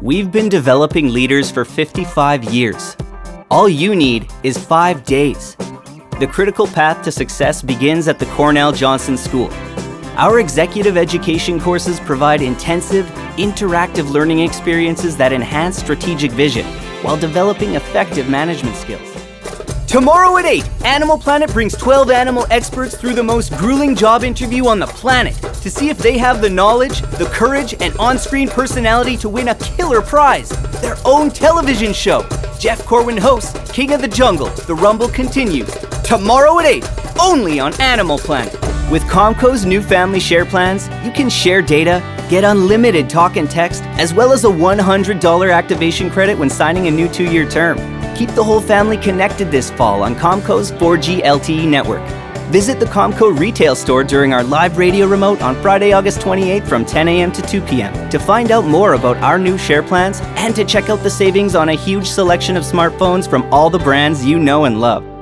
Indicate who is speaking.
Speaker 1: We've been developing leaders for 55 years. All you need is 5 days. The critical path to success begins at the Cornell Johnson School. Our executive education courses provide intensive, interactive learning experiences that enhance strategic vision while developing effective management skills. Tomorrow at 8, Animal Planet brings 12 animal experts through the most grueling job interview on the planet to see if they have the knowledge, the courage, and on-screen personality to win a killer prize, their own television show. Jeff Corwin hosts King of the Jungle. The Rumble continues. Tomorrow at 8, only on Animal Planet. With Comco's new family share plans, you can share data, get unlimited talk and text, as well as a $100 activation credit when signing a new 2-year term. Keep the whole family connected this fall on Comco's 4G LTE network. Visit the Comco retail store during our live radio remote on Friday, August 28th from 10 a.m. to 2 p.m. to find out more about our new share plans and to check out the savings on a huge selection of smartphones from all the brands you know and love.